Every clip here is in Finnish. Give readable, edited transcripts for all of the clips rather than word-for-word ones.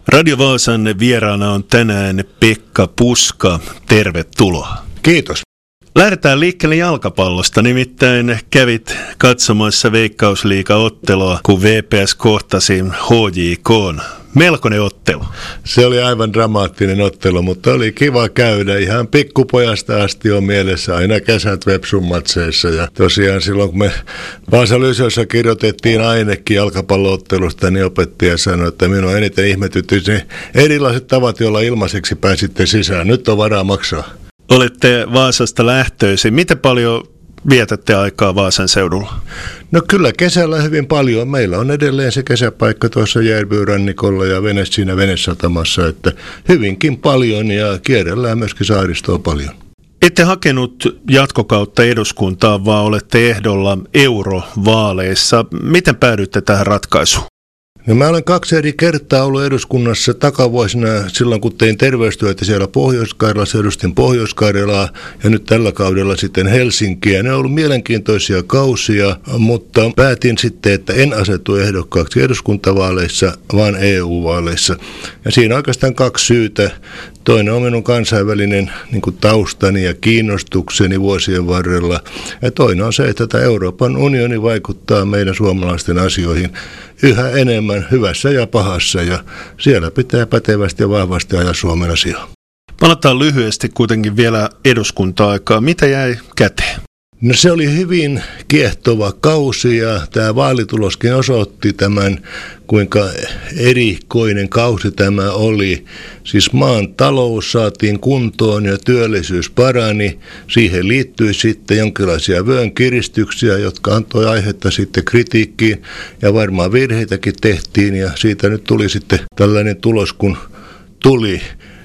Radio Vaasan vieraana on tänään Pekka Puska. Tervetuloa. Kiitos. Lähdetään liikkeelle jalkapallosta, nimittäin kävit katsomassa Veikkausliiga-ottelua, kun VPS kohtasi HJK:n. Melkoinen ottelu. Se oli aivan dramaattinen ottelu, mutta oli kiva käydä. Ihan pikkupojasta asti on mielessä aina kesät Vepsun matseissa. Ja tosiaan silloin, kun me Vaasan Lyseossa kirjoitettiin ainekin jalkapallo-ottelusta, niin opettaja sanoi, että minua eniten ihmetytti ne erilaiset tavat, joilla ilmaiseksi pääsitte sisään. Nyt on varaa maksaa. Olette Vaasasta lähtöisin. Miten paljon vietätte aikaa Vaasan seudulla? No kyllä kesällä hyvin paljon. Meillä on edelleen se kesäpaikka tuossa Järvyyyrannikolla ja siinä venesatamassa, että hyvinkin paljon ja kierrellään myöskin saaristoa paljon. Ette hakenut jatkokautta eduskuntaan, vaan olette ehdolla eurovaaleissa. Miten päädyitte tähän ratkaisuun? No mä olen 2 eri kertaa ollut eduskunnassa takavuosina silloin, kun tein terveystyötä siellä Pohjois-Karjalassa, edustin Pohjois-Karjalaa ja nyt tällä kaudella sitten Helsinkiä. Ne on ollut mielenkiintoisia kausia, mutta päätin sitten, että en asetu ehdokkaaksi eduskuntavaaleissa, vaan EU-vaaleissa. Ja siinä oikeastaan 2 syytä. Toinen on minun kansainvälinen taustani ja kiinnostukseni vuosien varrella. Ja toinen on se, että tämä Euroopan unioni vaikuttaa meidän suomalaisten asioihin yhä enemmän hyvässä ja pahassa. Ja siellä pitää pätevästi ja vahvasti ajaa Suomen asiaa. Palataan lyhyesti kuitenkin vielä eduskunta-aikaa. Mitä jäi käteen? No se oli hyvin kiehtova kausi ja tämä vaalituloskin osoitti tämän, kuinka erikoinen kausi tämä oli. Siis maan talous saatiin kuntoon ja työllisyys parani. Siihen liittyi sitten jonkinlaisia vyönkiristyksiä, jotka antoi aihetta sitten kritiikkiin ja varmaan virheitäkin tehtiin ja siitä nyt tuli sitten tällainen tulos, kun tuli.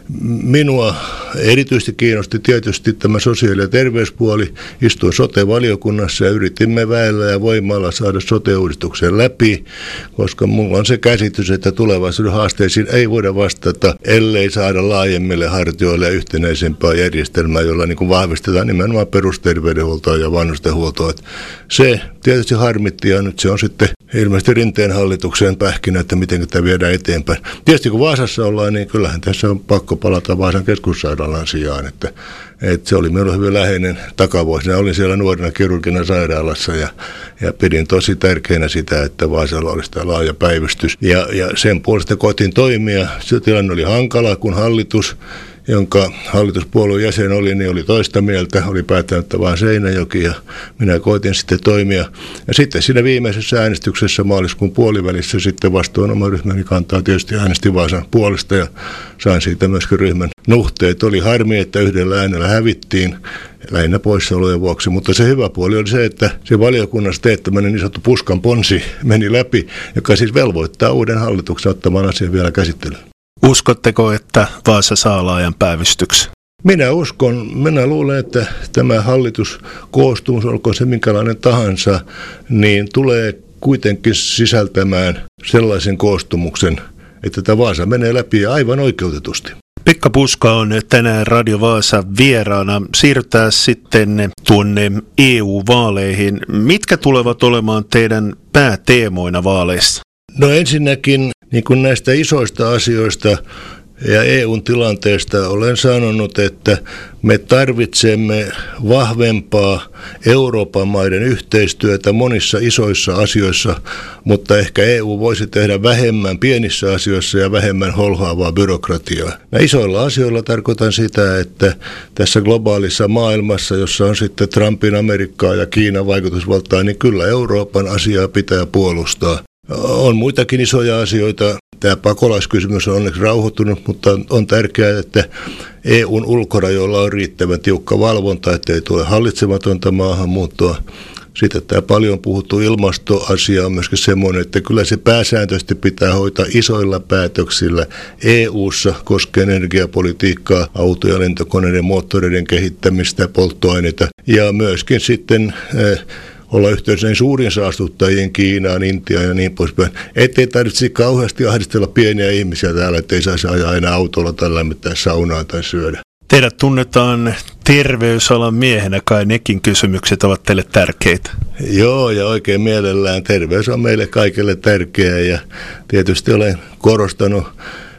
Minua erityisesti kiinnosti tietysti tämä sosiaali- ja terveyspuoli. Istuin sote-valiokunnassa ja yritimme väellä ja voimalla saada sote-uudistuksen läpi, koska minulla on se käsitys, että tulevaisuuden haasteisiin ei voida vastata, ellei saada laajemmille hartioille ja yhtenäisempää järjestelmää, jolla vahvistetaan nimenomaan perusterveydenhuoltoa ja vanhustenhuoltoa. Se tietysti harmitti ja nyt se on sitten ilmeisesti Rinteen hallituksen pähkinä, että miten tämä viedään eteenpäin. Tietysti kun Vaasassa ollaan, niin kyllähän tässä on pakko palata Vaasan keskussairaalan sijaan, että se oli minulle hyvin läheinen takavuosina. Olin siellä nuorena kirurgina sairaalassa ja pidin tosi tärkeänä sitä, että Vaasalla olisi tämä laaja päivystys. Ja sen puolesta koitin toimia. Se tilanne oli hankala, kun hallitus, jonka hallituspuolueen jäsen oli, niin oli toista mieltä, oli päättänyt vaan Seinäjoki ja minä koitin sitten toimia. Ja sitten siinä viimeisessä äänestyksessä maaliskuun puolivälissä sitten vastuun oma ryhmäni kantaa tietysti äänesti Vaasan puolesta ja sain siitä myöskin ryhmän nuhteet. Oli harmi, että yhdellä äänellä hävittiin lähinnä poissaolojen vuoksi, mutta se hyvä puoli oli se, että se valiokunnassa teettämäinen niin sanottu Puskan ponsi meni läpi, joka siis velvoittaa uuden hallituksen ottamaan asian vielä käsittelyyn. Uskotteko, että Vaasa saa laajan päivystyksen? Minä uskon, minä luulen, että tämä hallituskoostumus, olkoon se minkälainen tahansa, niin tulee kuitenkin sisältämään sellaisen koostumuksen, että tämä Vaasa menee läpi aivan oikeutetusti. Pekka Puska on tänään Radio Vaasa vieraana. Siirrytään sitten tuonne EU-vaaleihin. Mitkä tulevat olemaan teidän pääteemoina vaaleissa? No ensinnäkin niin kuin näistä isoista asioista ja EUn tilanteesta olen sanonut, että me tarvitsemme vahvempaa Euroopan maiden yhteistyötä monissa isoissa asioissa, mutta ehkä EU voisi tehdä vähemmän pienissä asioissa ja vähemmän holhoavaa byrokratiaa. Isoilla asioilla tarkoitan sitä, että tässä globaalissa maailmassa, jossa on sitten Trumpin Amerikkaa ja Kiinan vaikutusvaltaa, niin kyllä Euroopan asiaa pitää puolustaa. On muitakin isoja asioita. Tämä pakolaiskysymys on onneksi rauhoittunut, mutta on tärkeää, että EUn ulkorajoilla on riittävän tiukka valvonta, ettei tule hallitsematonta maahanmuuttoa. Sitten tämä paljon puhuttu ilmastoasia on myöskin semmoinen, että kyllä se pääsääntöisesti pitää hoitaa isoilla päätöksillä EU:ssa koskien energiapolitiikkaa, auto- ja lentokoneiden moottoreiden kehittämistä, polttoaineita ja myöskin sitten olla yhteydessä suurin saastuttajien Kiinaan, Intiaan ja niin poispäin. Ettei tarvitse kauheasti ahdistella pieniä ihmisiä täällä, ettei saisi ajaa enää autolla tai lämmittää saunaa tai syödä. Teidät tunnetaan terveysalan miehenä, kai nekin kysymykset ovat teille tärkeitä. Joo, ja oikein mielellään. Terveys on meille kaikille tärkeää ja tietysti olen korostanut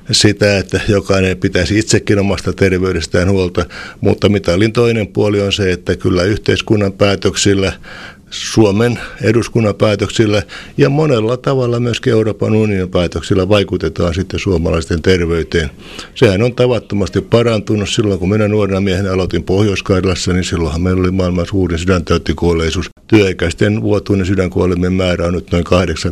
sitä, että jokainen pitäisi itsekin omasta terveydestään huolta, mutta mitalin toinen puoli on se, että kyllä yhteiskunnan päätöksillä, Suomen eduskunnan päätöksillä ja monella tavalla myöskin Euroopan unionin päätöksillä vaikutetaan sitten suomalaisten terveyteen. Sehän on tavattomasti parantunut. Silloin kun minä nuorena miehenä aloitin Pohjois-Karjalassa, niin silloinhan meillä oli maailman suurin sydäntautikuolleisuus. Työikäisten vuotuinen sydänkuolemien määrä on nyt noin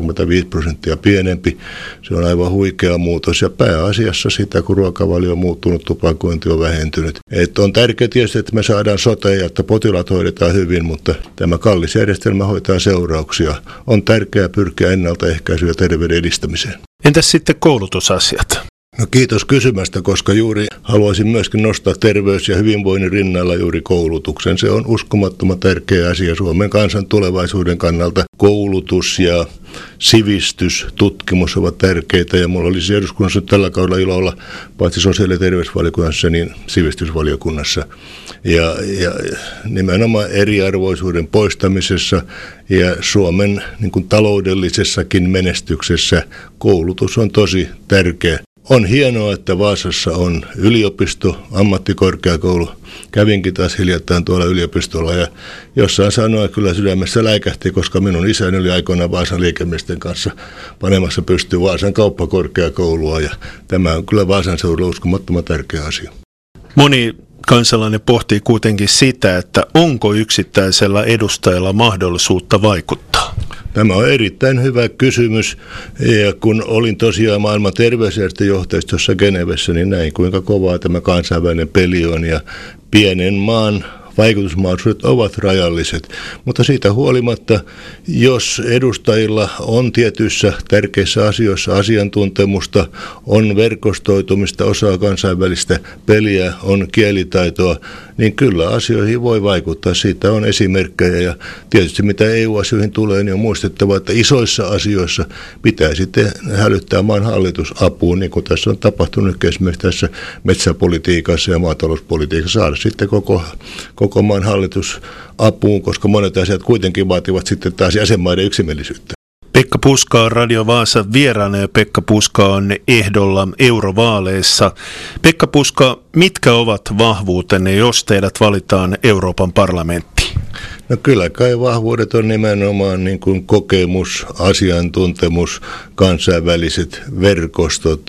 85% pienempi. Se on aivan huikea muutos ja pääasiassa sitä, kun ruokavalio on muuttunut, tupakointi on vähentynyt. On tärkeää tietysti, että me saadaan sote ja että potilaat hoidetaan hyvin, mutta tämä kallis järjestelmä hoitaa seurauksia. On tärkeää pyrkiä ennaltaehkäisyyn ja terveyden edistämiseen. Entäs sitten koulutusasiat? No kiitos kysymästä, koska juuri haluaisin myöskin nostaa terveys- ja hyvinvoinnin rinnalla juuri koulutuksen. Se on uskomattoman tärkeä asia Suomen kansan tulevaisuuden kannalta. Koulutus ja sivistys, tutkimus ovat tärkeitä ja minulla olisi eduskunnassa tällä kaudella ilo olla paitsi sosiaali- ja terveysvaliokunnassa, niin sivistysvaliokunnassa. Ja nimenomaan eriarvoisuuden poistamisessa ja Suomen niin kuin taloudellisessakin menestyksessä koulutus on tosi tärkeä. On hienoa, että Vaasassa on yliopisto, ammattikorkeakoulu. Kävinkin taas hiljattain tuolla yliopistolla ja jossain sanoa kyllä sydämessä läikähti, koska minun isäni oli aikoinaan Vaasan liikemiesten kanssa panemassa pystyyn Vaasan kauppakorkeakoulua ja tämä on kyllä Vaasan seudulla uskomattoman tärkeä asia. Moni kansalainen pohtii kuitenkin sitä, että onko yksittäisellä edustajalla mahdollisuutta vaikuttaa? Tämä on erittäin hyvä kysymys ja kun olin tosiaan maailman terveysjärjestön johtajistossa Genevessä, niin näin kuinka kovaa tämä kansainvälinen peli on ja pienen maan vaikutusmahdollisuudet ovat rajalliset, mutta siitä huolimatta, jos edustajilla on tietyissä tärkeissä asioissa asiantuntemusta, on verkostoitumista, osaa kansainvälistä peliä, on kielitaitoa, niin kyllä asioihin voi vaikuttaa. Siitä on esimerkkejä ja tietysti mitä EU-asioihin tulee, niin on muistettava, että isoissa asioissa pitää sitten hälyttää maan hallitus apuun, niin kuin tässä on tapahtunut esimerkiksi tässä metsäpolitiikassa ja maatalouspolitiikassa, saada sitten koko maan hallitus apuun, koska monet asiat kuitenkin vaativat sitten taas jäsenmaiden yksimielisyyttä. Pekka Puska on Radio Vaasa vieraana ja Pekka Puska on ehdolla eurovaaleissa. Pekka Puska, mitkä ovat vahvuutenne, jos teidät valitaan Euroopan parlamenttiin? No kyllä kai vahvuudet on nimenomaan niin kuin kokemus, asiantuntemus, kansainväliset verkostot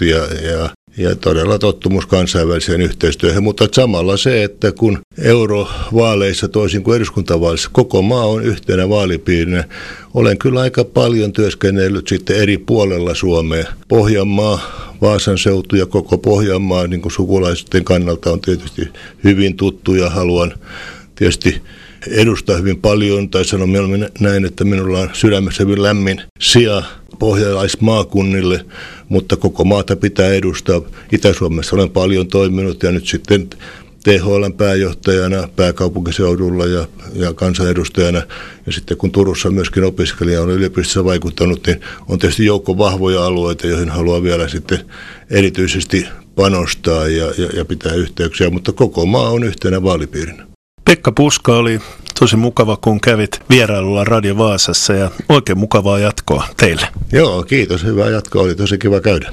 ja todella tottumus kansainväliseen yhteistyöhön, mutta samalla se, että kun eurovaaleissa toisin kuin eduskuntavaaleissa koko maa on yhtenä vaalipiirinä, olen kyllä aika paljon työskennellyt sitten eri puolella Suomea. Pohjanmaa, Vaasan seutu ja koko Pohjanmaa niin kuin sukulaisten kannalta on tietysti hyvin tuttu ja haluan tietysti edustaa hyvin paljon, tai sanon mieluummin näin, että minulla on sydämessä hyvin lämmin sija pohjalaismaakunnille, mutta koko maata pitää edustaa. Itä-Suomessa olen paljon toiminut ja nyt sitten THL:n pääjohtajana pääkaupunkiseudulla ja kansanedustajana. Ja sitten kun Turussa myöskin opiskelija on yliopistossa vaikuttanut, niin on tietysti joukko vahvoja alueita, joihin haluaa vielä sitten erityisesti panostaa ja pitää yhteyksiä, mutta koko maa on yhtenä vaalipiirinä. Pekka Puska, oli tosi mukava, kun kävit vierailulla Radio Vaasassa ja oikein mukavaa jatkoa teille. Joo, kiitos. Hyvää jatkoa. Oli tosi kiva käydä.